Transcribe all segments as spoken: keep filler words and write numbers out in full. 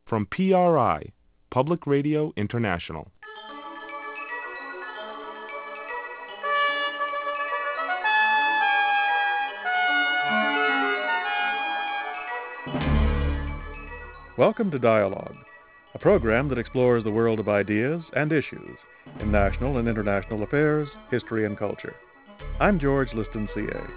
from P R I, Public Radio International. Welcome to Dialogue, a program that explores the world of ideas and issues in national and international affairs, history, and culture. I'm George Liston, C A.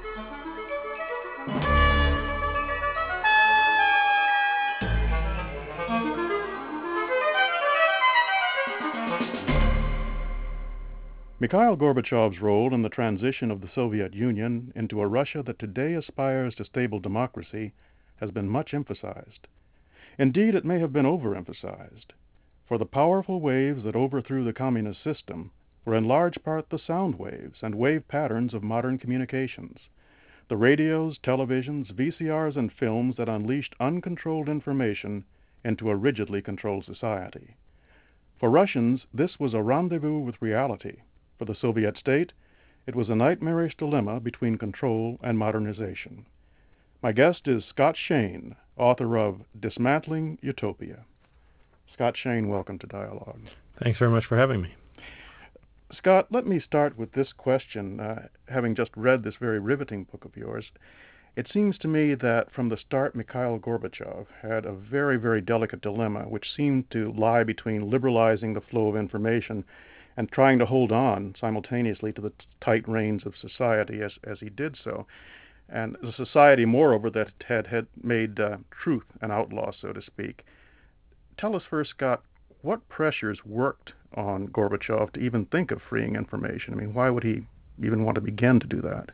Mikhail Gorbachev's role in the transition of the Soviet Union into a Russia that today aspires to stable democracy has been much emphasized. Indeed, it may have been overemphasized, for the powerful waves that overthrew the communist system were in large part the sound waves and wave patterns of modern communications, the radios, televisions, V C Rs, and films that unleashed uncontrolled information into a rigidly controlled society. For Russians, this was a rendezvous with reality. For the Soviet state, it was a nightmarish dilemma between control and modernization. My guest is Scott Shane, author of Dismantling Utopia. Scott Shane, welcome to Dialogue. Thanks very much for having me. Scott, let me start with this question. Uh, having just read this very riveting book of yours, it seems to me that from the start, Mikhail Gorbachev had a very, very delicate dilemma, which seemed to lie between liberalizing the flow of information and trying to hold on simultaneously to the tight reins of society as, as he did so. And a society, moreover, that had, had made uh, truth an outlaw, so to speak. Tell us first, Scott, what pressures worked on Gorbachev to even think of freeing information? I mean, why would he even want to begin to do that?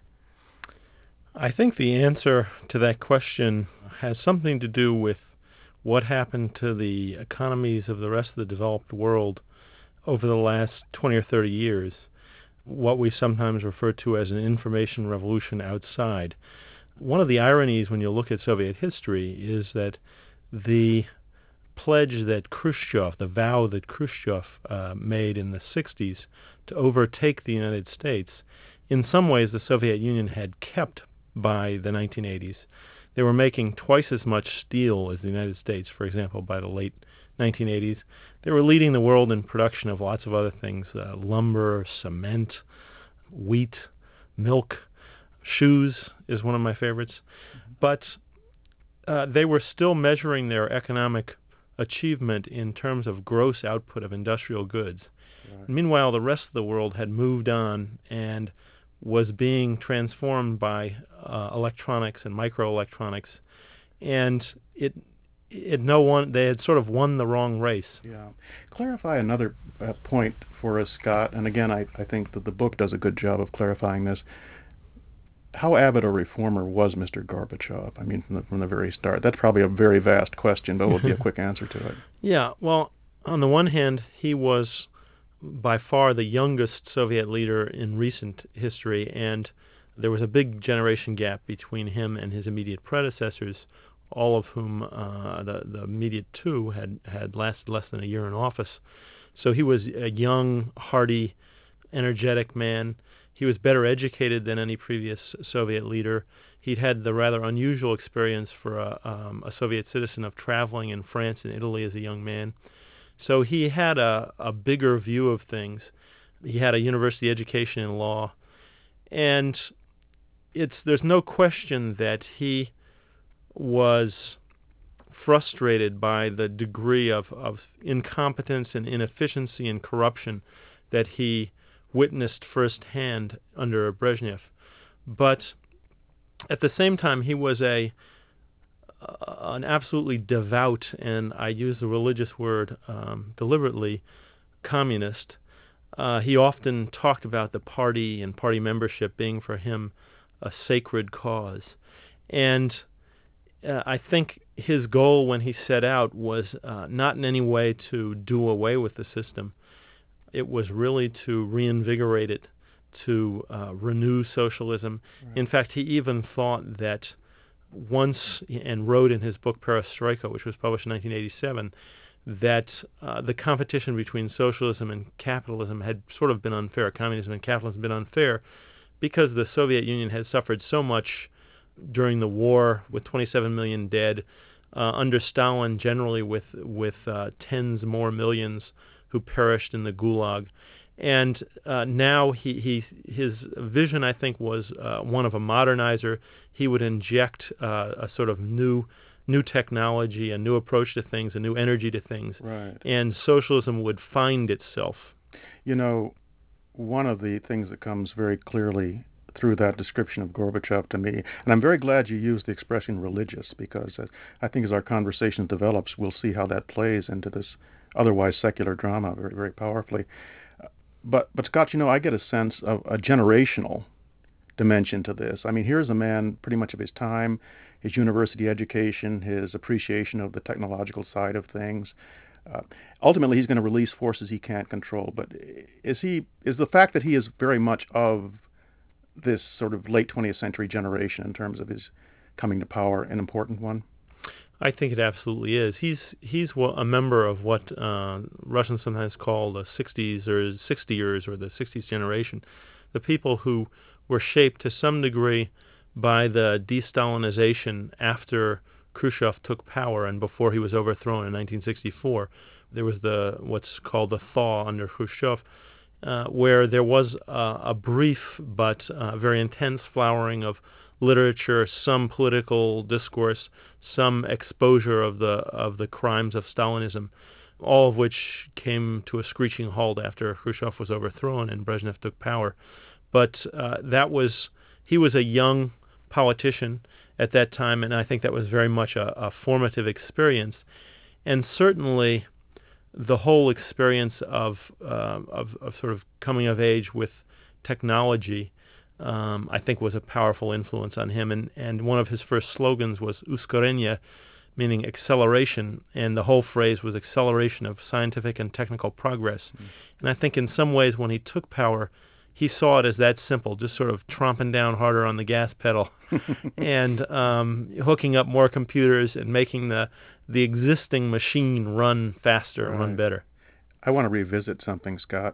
I think the answer to that question has something to do with what happened to the economies of the rest of the developed world over the last twenty or thirty years, what we sometimes refer to as an information revolution outside. One of the ironies when you look at Soviet history is that the pledge that Khrushchev, the vow that Khrushchev uh, made in the sixties to overtake the United States, in some ways the Soviet Union had kept by the nineteen eighties. They were making twice as much steel as the United States, for example, by the late nineteen eighties. They were leading the world in production of lots of other things, uh, lumber, cement, wheat, milk, shoes is one of my favorites. Mm-hmm. But uh, they were still measuring their economic achievement in terms of gross output of industrial goods. Right. Meanwhile, the rest of the world had moved on and was being transformed by uh, electronics and microelectronics, and it it no one they had sort of won the wrong race. Yeah. Clarify another uh, point for us, Scott, and again, I, I think that the book does a good job of clarifying this. How avid a reformer was Mister Gorbachev? I mean, from the, from the very start. That's probably a very vast question, but will be a quick answer to it. Yeah, well, on the one hand, he was by far the youngest Soviet leader in recent history, and there was a big generation gap between him and his immediate predecessors, all of whom, uh, the, the immediate two, had, had lasted less than a year in office. So he was a young, hearty, energetic man. He was better educated than any previous Soviet leader. He'd had the rather unusual experience for a, um, a Soviet citizen of traveling in France and Italy as a young man. So he had a, a bigger view of things. He had a university education in law. And it's there's no question that he was frustrated by the degree of, of incompetence and inefficiency and corruption that he witnessed firsthand under Brezhnev. But at the same time, he was a uh, an absolutely devout, and I use the religious word um, deliberately, communist. Uh, he often talked about the party and party membership being for him a sacred cause. And uh, I think his goal when he set out was uh, not in any way to do away with the system. It was really to reinvigorate it, to uh, renew socialism. Right. In fact, he even thought that once, and wrote in his book Perestroika, which was published in nineteen eighty-seven, that uh, the competition between socialism and capitalism had sort of been unfair. Communism and capitalism had been unfair because the Soviet Union had suffered so much during the war with twenty-seven million dead, uh, under Stalin generally with, with uh, tens more millions who perished in the Gulag. And uh, now he, he his vision, I think, was uh, one of a modernizer. He would inject uh, a sort of new new technology, a new approach to things, a new energy to things, Right. and socialism would find itself. You know, one of the things that comes very clearly through that description of Gorbachev to me, and I'm very glad you used the expression religious, because uh, I think as our conversation develops, we'll see how that plays into this otherwise secular drama very, very powerfully. But, but Scott, you know, I get a sense of a generational dimension to this. I mean, here's a man pretty much of his time, his university education, his appreciation of the technological side of things. Uh, ultimately, he's going to release forces he can't control. But is he is the fact that he is very much of this sort of late twentieth century generation in terms of his coming to power an important one? I think it absolutely is. He's he's a member of what uh, Russians sometimes call the sixties or sixty years or the sixties generation, the people who were shaped to some degree by the de-Stalinization after Khrushchev took power and before he was overthrown in nineteen sixty-four. There was the what's called the thaw under Khrushchev, uh, where there was uh, a brief but uh, very intense flowering of literature, some political discourse, some exposure of the of the crimes of Stalinism, all of which came to a screeching halt after Khrushchev was overthrown and Brezhnev took power. But uh, that was he was a young politician at that time, and I think that was very much a, a formative experience. And certainly, the whole experience of, uh, of of sort of coming of age with technology, um, I think, was a powerful influence on him. And and one of his first slogans was "Uskorenie," meaning acceleration, and the whole phrase was acceleration of scientific and technical progress. Mm. And I think in some ways, when he took power, he saw it as that simple, just sort of tromping down harder on the gas pedal and um, hooking up more computers and making the the existing machine run faster, Right. run better. I want to revisit something, Scott,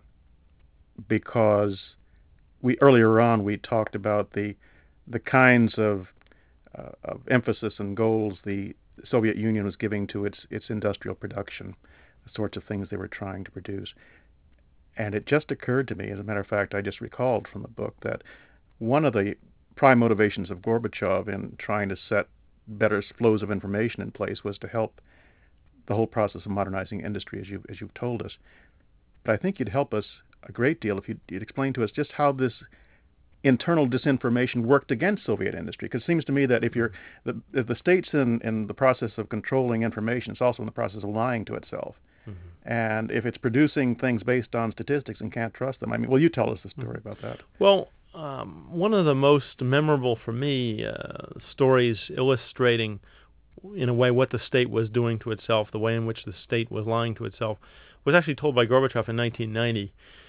because we earlier on we talked about the the kinds of, uh, of emphasis and goals the Soviet Union was giving to its its industrial production, the sorts of things they were trying to produce. And it just occurred to me, as a matter of fact, I just recalled from the book that one of the prime motivations of Gorbachev in trying to set better flows of information in place was to help the whole process of modernizing industry, as you as you've told us. But I think you'd help us a great deal if you'd, you'd explain to us just how this internal disinformation worked against Soviet industry. Because it seems to me that if you're the, if the state's in, in the process of controlling information, it's also in the process of lying to itself. Mm-hmm. And if it's producing things based on statistics and can't trust them, I mean, well, you tell us the story mm-hmm. about that. Well, um, one of the most memorable for me uh, stories illustrating, in a way, what the state was doing to itself, the way in which the state was lying to itself, was actually told by Gorbachev in nineteen ninety.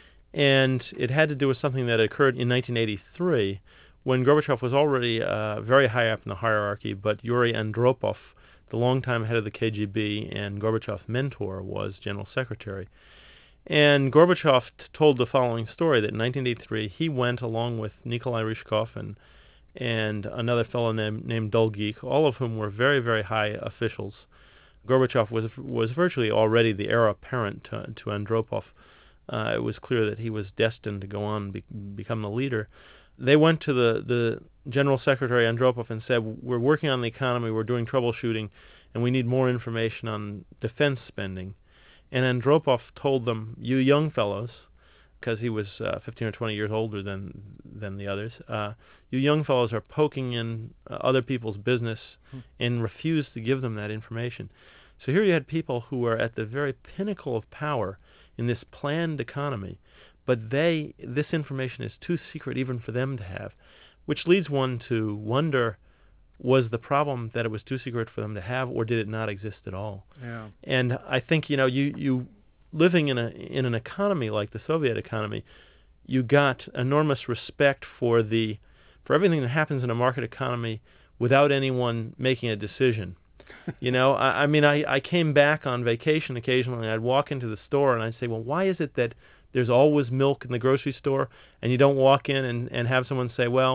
And it had to do with something that occurred in nineteen eighty-three, when Gorbachev was already uh, very high up in the hierarchy, but Yuri Andropov, the longtime head of the K G B and Gorbachev's mentor, was general secretary. And Gorbachev t- told the following story, that in nineteen eighty-three he went along with Nikolai Ryzhkov and and another fellow named, named Dolgik, all of whom were very, very high officials. Gorbachev was was virtually already the heir apparent to, to Andropov. Uh, it was clear that he was destined to go on and be, become the leader. They went to the, the General Secretary Andropov and said, we're working on the economy, we're doing troubleshooting, and we need more information on defense spending. And Andropov told them, you young fellows, because he was uh, fifteen or twenty years older than than the others, uh, you young fellows are poking in uh, other people's business hmm. and refuse to give them that information. So here you had people who were at the very pinnacle of power in this planned economy, but they this information is too secret even for them to have, which leads one to wonder, was the problem that it was too secret for them to have, or did it not exist at all? Yeah. And I think, you know, you, you living in a in an economy like the Soviet economy, you got enormous respect for the for everything that happens in a market economy without anyone making a decision. You know, I, I mean, I, I came back on vacation occasionally, and I'd walk into the store, and I'd say, well, why is it that there's always milk in the grocery store, and you don't walk in and, and have someone say, well, we're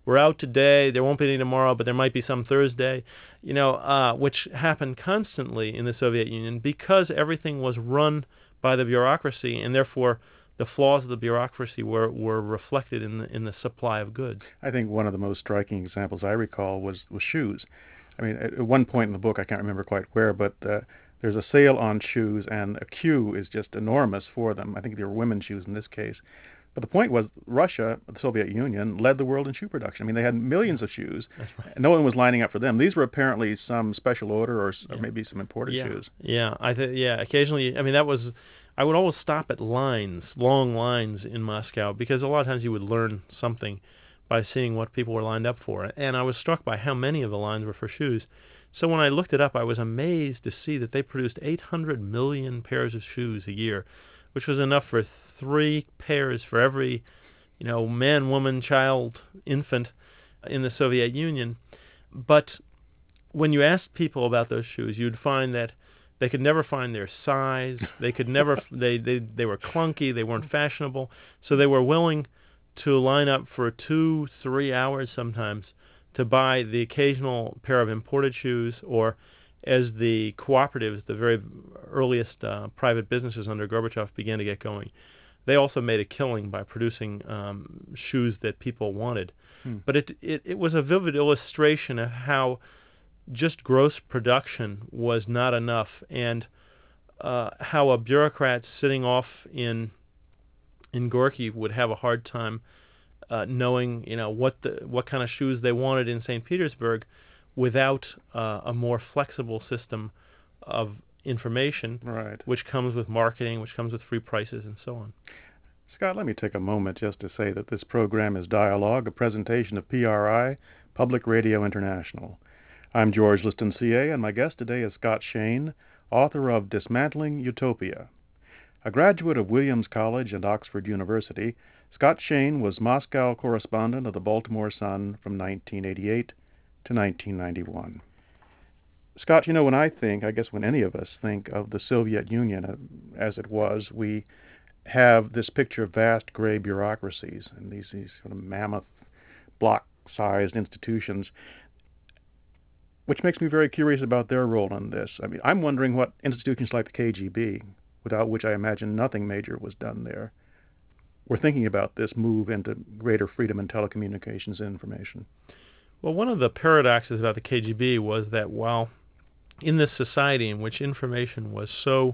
we're out today, there won't be any tomorrow, but there might be some Thursday, you know, uh, which happened constantly in the Soviet Union because everything was run by the bureaucracy, and therefore the flaws of the bureaucracy were, were reflected in the in the supply of goods. I think one of the most striking examples I recall was, was shoes. I mean, at one point in the book, I can't remember quite where, but uh, there's a sale on shoes, and a queue is just enormous for them. I think they were women's shoes in this case. But the point was, Russia, the Soviet Union, led the world in shoe production. I mean, they had millions of shoes. That's right. And no one was lining up for them. These were apparently some special order, or, Yeah. or maybe some imported yeah. shoes. Yeah, I th- yeah. Occasionally, I mean, that was. I would always stop at lines, long lines in Moscow, because a lot of times you would learn something by seeing what people were lined up for. And I was struck by how many of the lines were for shoes. So when I looked it up, I was amazed to see that they produced eight hundred million pairs of shoes a year, which was enough for three pairs for every, you know, man, woman, child, infant in the Soviet Union. But when you asked people about those shoes, you'd find that they could never find their size. They could never. they, they they were clunky. They weren't fashionable. So they were willing to line up for two, three hours sometimes to buy the occasional pair of imported shoes, or as the cooperatives, the very earliest uh, private businesses under Gorbachev began to get going, they also made a killing by producing um, shoes that people wanted. Hmm. But it, it it was a vivid illustration of how just gross production was not enough, and uh, how a bureaucrat sitting off in in Gorky would have a hard time uh, knowing, you know, what the what kind of shoes they wanted in Saint Petersburg, without uh, a more flexible system of information, Right. which comes with marketing, which comes with free prices, and so on. Scott, let me take a moment just to say that this program is Dialogue, a presentation of P R I, Public Radio International. I'm George Liston, C A, and my guest today is Scott Shane, author of Dismantling Utopia. A graduate of Williams College and Oxford University, Scott Shane was Moscow correspondent of the Baltimore Sun from nineteen eighty-eight to nineteen ninety-one. Scott, you know, when I think, I guess when any of us think of the Soviet Union as it was, we have this picture of vast gray bureaucracies and these, these sort of mammoth, block-sized institutions, which makes me very curious about their role in this. I mean, I'm wondering what institutions like the K G B, without which I imagine nothing major was done there, were thinking about this move into greater freedom in telecommunications and information. Well, one of the paradoxes about the K G B was that while in this society in which information was so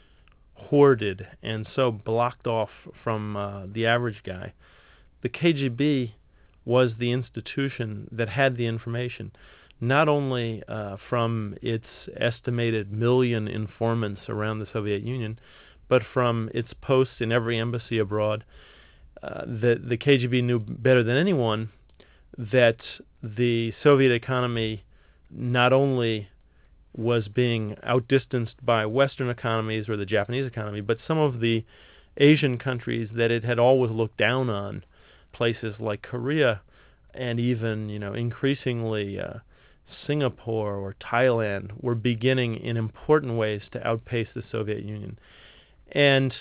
hoarded and so blocked off from uh, the average guy, the K G B was the institution that had the information, not only uh, from its estimated million informants around the Soviet Union, but from its posts in every embassy abroad. Uh, the, the K G B knew better than anyone that the Soviet economy not only was being outdistanced by Western economies or the Japanese economy, but some of the Asian countries that it had always looked down on, places like Korea, and even, you know, increasingly uh, Singapore or Thailand, were beginning in important ways to outpace the Soviet Union. And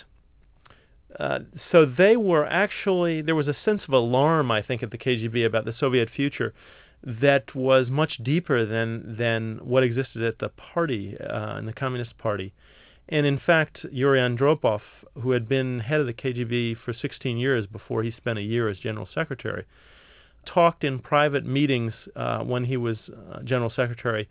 uh, so they were actually, there was a sense of alarm, I think, at the K G B about the Soviet future that was much deeper than than what existed at the party, uh, in the Communist Party. And in fact, Yuri Andropov, who had been head of the K G B for sixteen years before he spent a year as general secretary, talked in private meetings uh, when he was uh, general secretary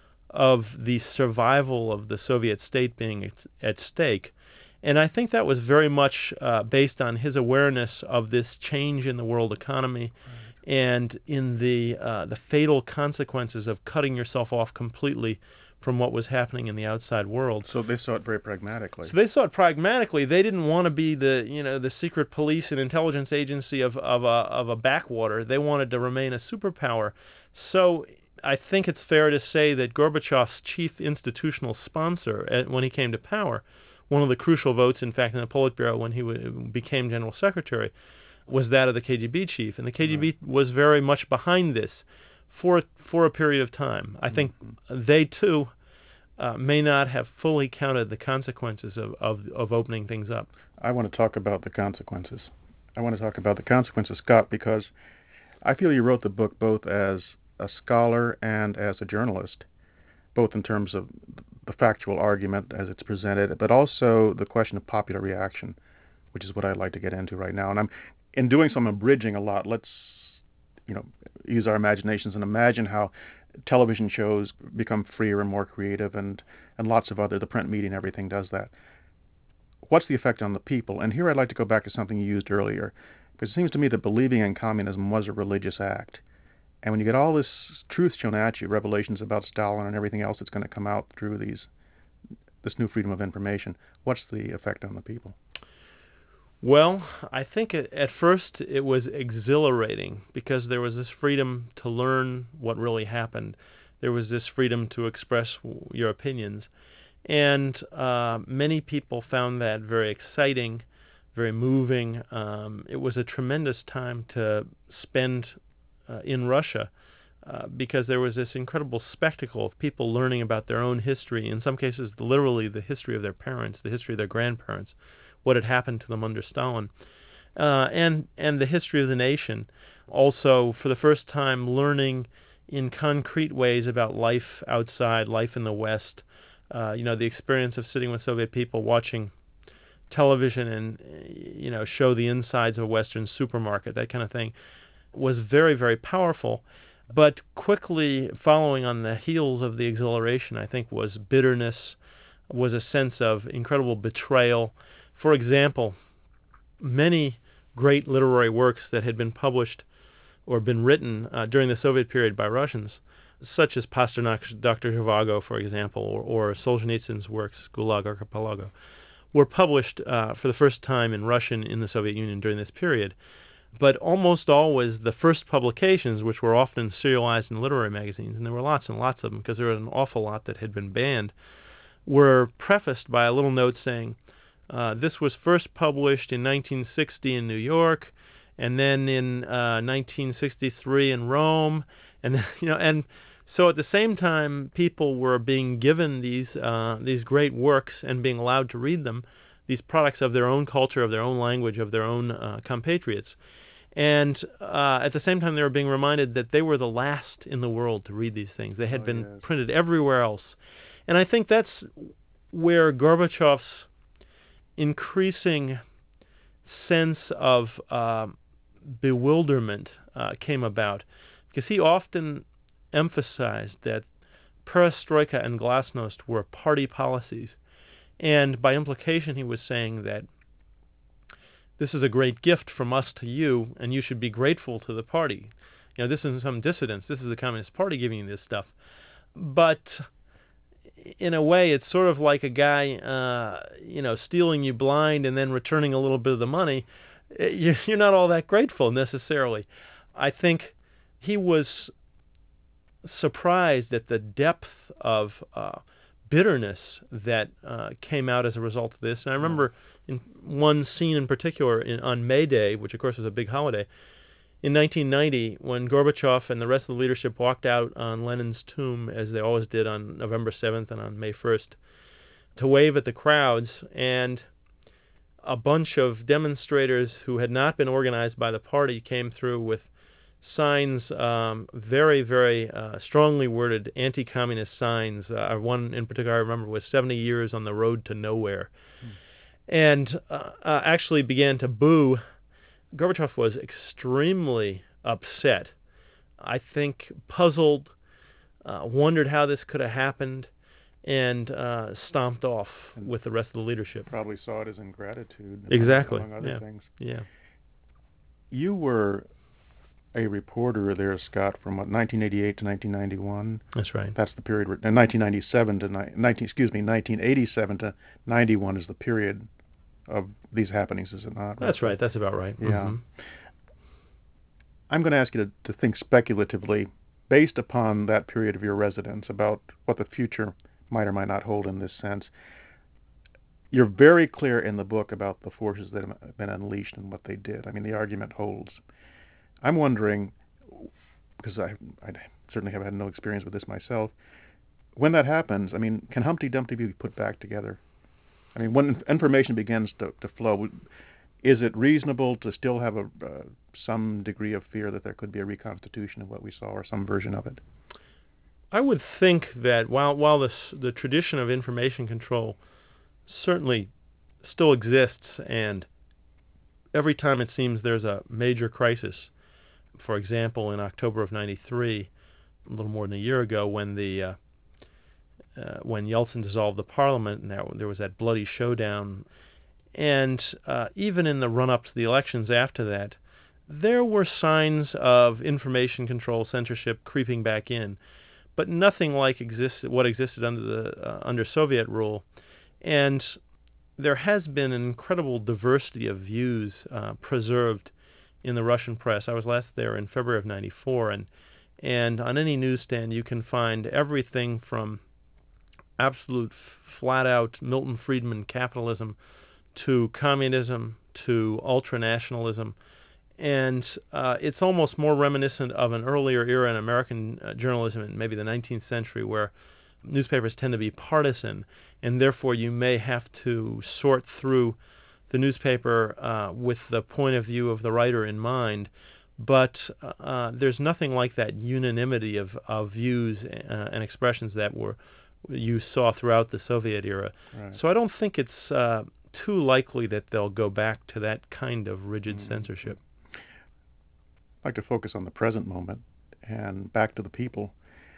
of the survival of the Soviet state being at, at stake. And I think that was very much uh, based on his awareness of this change in the world economy, right, and in the uh, the fatal consequences of cutting yourself off completely from what was happening in the outside world. So they saw it very pragmatically. So they saw it pragmatically. They didn't want to be the, you know, the secret police and intelligence agency of, of a of a backwater. They wanted to remain a superpower. So I think it's fair to say that Gorbachev's chief institutional sponsor, at, when he came to power, one of the crucial votes, in fact, in the Politburo when he w- became general secretary, was that of the K G B chief. And the K G B mm-hmm. was very much behind this for for a period of time. I think mm-hmm. they, too, uh, may not have fully counted the consequences of, of, of opening things up. I want to talk about the consequences. I want to talk about the consequences, Scott, because I feel you wrote the book both as a scholar and as a journalist, both in terms of the factual argument as it's presented, but also the question of popular reaction, which is what I'd like to get into right now. And I'm, in doing so, I'm abridging a lot. Let's, you know, use our imaginations and imagine how television shows become freer and more creative, and, and lots of other, the print media and everything does that. What's the effect on the people? And here I'd like to go back to something you used earlier, because it seems to me that believing in communism was a religious act. And when you get all this truth shown at you, revelations about Stalin and everything else that's going to come out through these, this new freedom of information, what's the effect on the people? Well, I think it, at first it was exhilarating because there was this freedom to learn what really happened. There was this freedom to express your opinions. And uh, many people found that very exciting, very moving. Um, it was a tremendous time to spend uh, in Russia uh, because there was this incredible spectacle of people learning about their own history, in some cases literally the history of their parents, the history of their grandparents, what had happened to them under Stalin, uh, and, and the history of the nation. Also, for the first time, learning in concrete ways about life outside, life in the West. Uh, you know, the experience of sitting with Soviet people watching television and, you know, show the insides of a Western supermarket, that kind of thing, was very, very powerful. But quickly following on the heels of the exhilaration, I think, was bitterness, was a sense of incredible betrayal. For example, many great literary works that had been published or been written uh, during the Soviet period by Russians, such as Pasternak's Doctor Zhivago, for example, or, or Solzhenitsyn's works, Gulag Archipelago, were published uh, for the first time in Russian in the Soviet Union during this period. But almost always the first publications, which were often serialized in literary magazines, and there were lots and lots of them because there was an awful lot that had been banned, were prefaced by a little note saying, uh, this was first published in nineteen sixty in New York, and then in uh, nineteen sixty-three in Rome, and you know, and so at the same time, people were being given these uh, these great works and being allowed to read them, these products of their own culture, of their own language, of their own uh, compatriots. And uh, at the same time, they were being reminded that they were the last in the world to read these things. They had Oh, been yes. printed everywhere else. And I think that's where Gorbachev's increasing sense of uh, bewilderment uh, came about, because he often emphasized that perestroika and glasnost were party policies. And by implication, he was saying that this is a great gift from us to you, and you should be grateful to the party. You know, this isn't some dissidents. This is the Communist Party giving you this stuff. But in a way, it's sort of like a guy, uh, you know, stealing you blind and then returning a little bit of the money. You're not all that grateful necessarily. I think he was surprised at the depth of uh, bitterness that uh, came out as a result of this. And I remember in one scene in particular in, on May Day, which of course was a big holiday, in nineteen ninety, when Gorbachev and the rest of the leadership walked out on Lenin's tomb, as they always did on November seventh and on May first, to wave at the crowds, and a bunch of demonstrators who had not been organized by the party came through with signs, um, very, very uh, strongly worded anti-communist signs. Uh, one in particular I remember was seventy years on the road to nowhere. Hmm. And uh, uh, actually began to boo. Gorbachev was extremely upset. I think puzzled, uh, wondered how this could have happened, and uh, stomped off and with the rest of the leadership. Probably saw it as ingratitude. Exactly. Among other yeah. things. Yeah. You were a reporter there, Scott, from what, nineteen eighty-eight to nineteen ninety-one. That's right. That's the period. Where, and nineteen ninety-seven to ni- nineteen, excuse me, nineteen eighty-seven to ninety-one is the period of these happenings, is it not? That's right. That's about right. Yeah. Mm-hmm. I'm going to ask you to, to think speculatively, based upon that period of your residence, about what the future might or might not hold in this sense. You're very clear in the book about the forces that have been unleashed and what they did. I mean, the argument holds. I'm wondering, because I, I certainly have had no experience with this myself, when that happens, I mean, can Humpty Dumpty be put back together? I mean, when information begins to, to flow, is it reasonable to still have a uh, some degree of fear that there could be a reconstitution of what we saw, or some version of it? I would think that while while this, the tradition of information control certainly still exists, and every time it seems there's a major crisis, for example, in October of ninety-three, a little more than a year ago, when the uh, uh, when Yeltsin dissolved the parliament, and there, there was that bloody showdown, and uh, even in the run-up to the elections after that, there were signs of information control, censorship creeping back in, but nothing like existed what existed under the uh, under Soviet rule. And there has been an incredible diversity of views uh, preserved in the Russian press. I was last there in February of ninety-four, and and on any newsstand you can find everything from absolute f- flat-out Milton Friedman capitalism to communism to ultranationalism. And uh, it's almost more reminiscent of an earlier era in American uh, journalism in maybe the nineteenth century, where newspapers tend to be partisan, and therefore you may have to sort through the newspaper uh, with the point of view of the writer in mind. But uh, there's nothing like that unanimity of, of views uh, and expressions that were you saw throughout the Soviet era. Right. So I don't think it's uh, too likely that they'll go back to that kind of rigid Mm-hmm. censorship. I'd like to focus on the present moment and back to the people.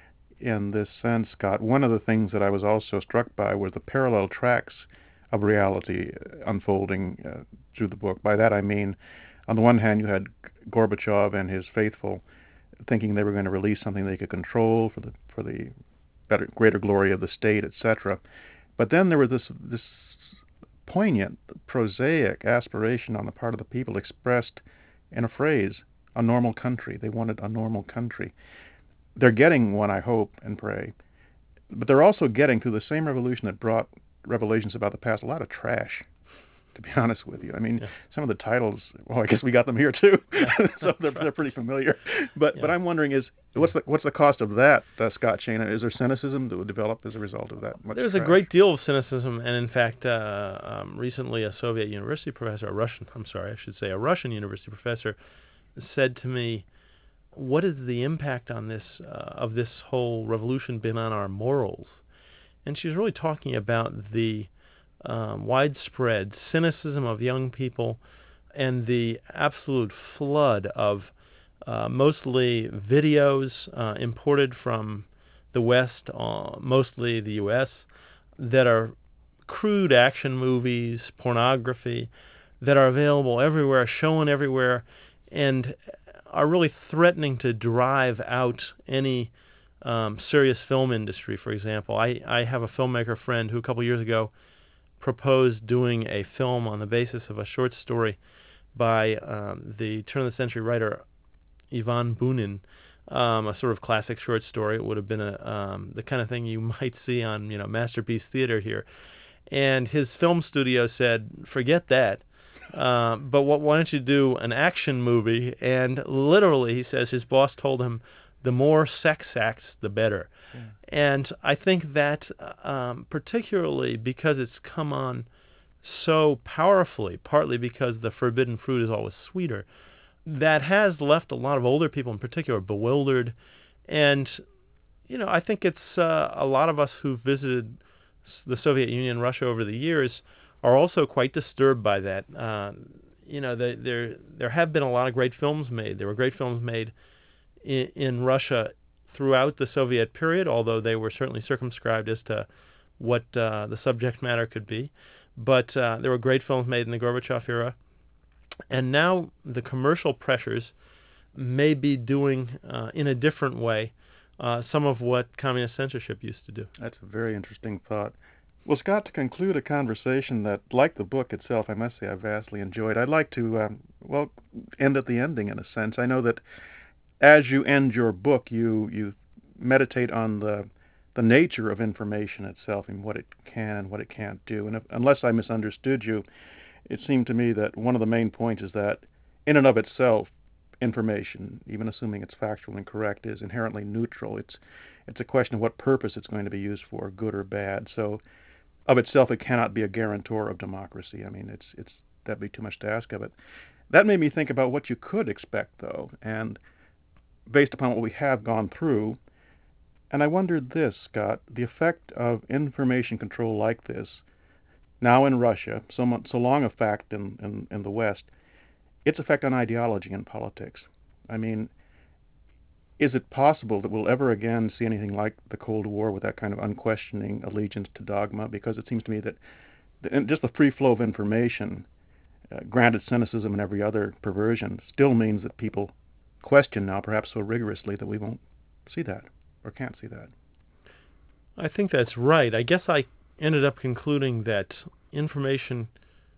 In this sense, Scott, one of the things that I was also struck by were the parallel tracks of reality unfolding uh, through the book. By that I mean, on the one hand, you had Gorbachev and his faithful thinking they were going to release something they could control for the for the better, greater glory of the state, et cetera. But then there was this this poignant, prosaic aspiration on the part of the people expressed in a phrase: a normal country. They wanted a normal country. They're getting one, I hope and pray, but they're also getting, through the same revolution that brought revelations about the past, a lot of trash, to be honest with you. I mean, Yeah. some of the titles, well, I guess we got them here too, Yeah, so they're, right. they're pretty familiar. But Yeah. but I'm wondering, is what's the what's the cost of that, uh, Scott Shana? Is there cynicism that would develop as a result of that much There's trash? a great deal of cynicism, and in fact, uh, um, recently a Soviet university professor, a Russian, I'm sorry, I should say a Russian university professor, said to me, "What is the impact on this uh, of this whole revolution been on our morals?" And she's really talking about the um, widespread cynicism of young people and the absolute flood of uh, mostly videos uh, imported from the West, uh, mostly the U S, that are crude action movies, pornography, that are available everywhere, shown everywhere, and are really threatening to drive out any um, serious film industry, for example. I, I have a filmmaker friend who a couple years ago proposed doing a film on the basis of a short story by um, the turn-of-the-century writer Ivan Bunin, um, a sort of classic short story. It would have been a um, the kind of thing you might see on, you know, Masterpiece Theater here. And his film studio said, forget that. Uh, but what, why don't you do an action movie? And literally, he says, his boss told him, the more sex acts, the better. Yeah. And I think that um, particularly because it's come on so powerfully, partly because the forbidden fruit is always sweeter, that has left a lot of older people in particular bewildered. And, you know, I think it's uh, a lot of us who've visited the Soviet Union, Russia over the years, are also quite disturbed by that. Uh, you know, the, there there have been a lot of great films made. There were great films made in, in Russia throughout the Soviet period, although they were certainly circumscribed as to what uh, the subject matter could be. But uh, there were great films made in the Gorbachev era. And now the commercial pressures may be doing, uh, in a different way, uh, some of what communist censorship used to do. That's a very interesting thought. Well, Scott, to conclude a conversation that, like the book itself, I must say I vastly enjoyed, I'd like to, um, well, end at the ending in a sense. I know that as you end your book, you you meditate on the the nature of information itself and what it can and what it can't do. And if, unless I misunderstood you, it seemed to me that one of the main points is that, in and of itself, information, even assuming it's factual and correct, is inherently neutral. It's it's a question of what purpose it's going to be used for, good or bad. So, of itself, it cannot be a guarantor of democracy. I mean, it's it's that'd be too much to ask of it. That made me think about what you could expect, though, and based upon what we have gone through. And I wondered this, Scott, the effect of information control like this, now in Russia, so, much, so long a fact in, in, in the West, its effect on ideology and politics. I mean, is it possible that we'll ever again see anything like the Cold War with that kind of unquestioning allegiance to dogma? Because it seems to me that the, just the free flow of information, uh, granted cynicism and every other perversion, still means that people question now, perhaps so rigorously, that we won't see that or can't see that. I think that's right. I guess I ended up concluding that information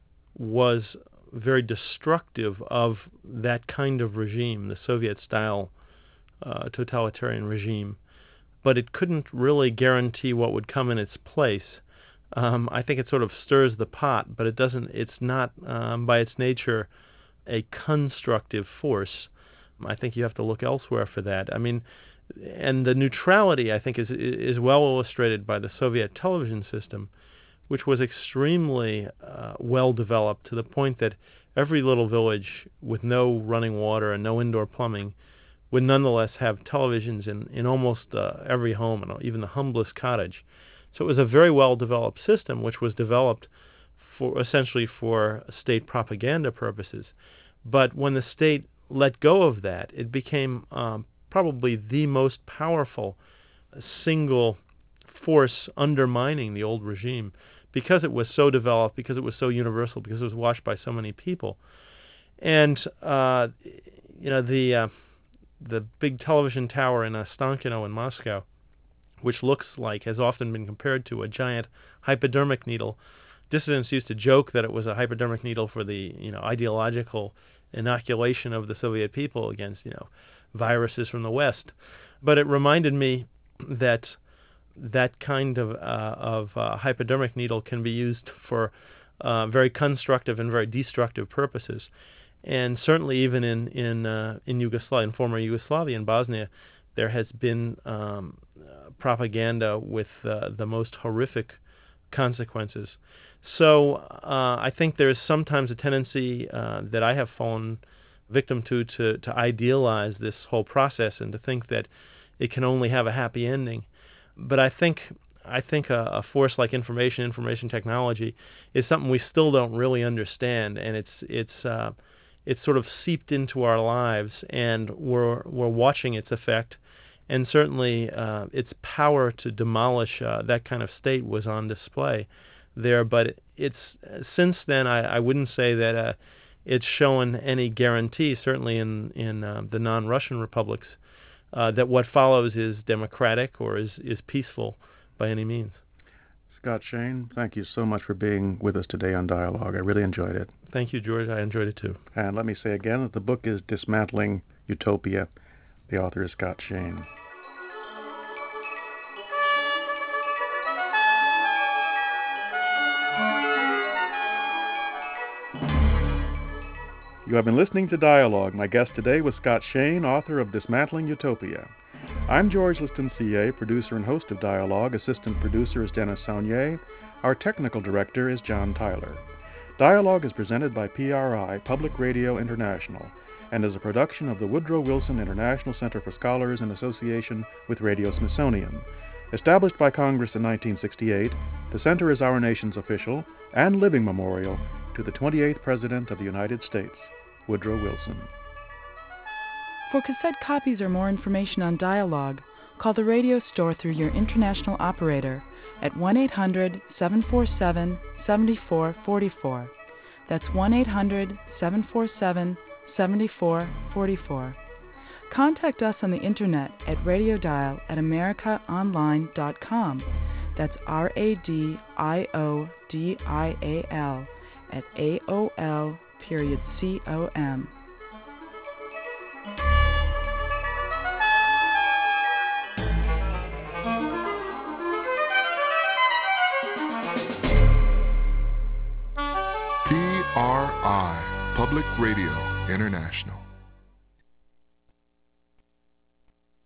was very destructive of that kind of regime, the Soviet-style uh, totalitarian regime, but it couldn't really guarantee what would come in its place. Um, I think it sort of stirs the pot, but it doesn't. It's not, um, by its nature, a constructive force. I think you have to look elsewhere for that. I mean, and the neutrality, I think, is is well illustrated by the Soviet television system, which was extremely uh, well developed to the point that every little village with no running water and no indoor plumbing would nonetheless have televisions in, in almost uh, every home, and even the humblest cottage. So it was a very well developed system, which was developed for essentially for state propaganda purposes. But when the state let go of that, it became um, probably the most powerful single force undermining the old regime, because it was so developed, because it was so universal, because it was watched by so many people. And uh, you know, the uh, the big television tower in Ostankino in Moscow, which looks like, has often been compared to a giant hypodermic needle. Dissidents used to joke that it was a hypodermic needle for the, you know, ideological inoculation of the Soviet people against, you know, viruses from the West. But it reminded me that that kind of uh, of uh, hypodermic needle can be used for uh, very constructive and very destructive purposes. And certainly even in in uh, in Yugoslavia, in former Yugoslavia, in Bosnia, there has been um, uh, propaganda with uh, the most horrific consequences. So uh, I think there is sometimes a tendency uh, that I have fallen victim to, to to idealize this whole process and to think that it can only have a happy ending. But I think I think a, a force like information, information technology, is something we still don't really understand, and it's it's uh, it's sort of seeped into our lives, and we're we're watching its effect. And certainly uh, its power to demolish uh, that kind of state was on display there. But it's since then, I, I wouldn't say that uh, it's shown any guarantee, certainly in, in uh, the non-Russian republics, uh, that what follows is democratic or is, is peaceful by any means. Scott Shane, thank you so much for being with us today on Dialogue. I really enjoyed it. Thank you, George. I enjoyed it too. And let me say again that the book is Dismantling Utopia. The author is Scott Shane. You have been listening to Dialogue. My guest today was Scott Shane, author of Dismantling Utopia. I'm George Liston, C A, producer and host of Dialogue. Assistant producer is Dennis Saunier. Our technical director is John Tyler. Dialogue is presented by P R I, Public Radio International, and is a production of the Woodrow Wilson International Center for Scholars in association with Radio Smithsonian. Established by Congress in nineteen sixty-eight, the center is our nation's official and living memorial to the twenty-eighth President of the United States, Woodrow Wilson. For cassette copies or more information on Dialogue, call the radio store through your international operator at one eight hundred, seven four seven, seven four four four. That's one eight hundred, seven four seven, seven four four four. Contact us on the internet at radiodial at america online dot com. That's R A D I O D I A L at A O L period C O M. P R I, Public Radio International.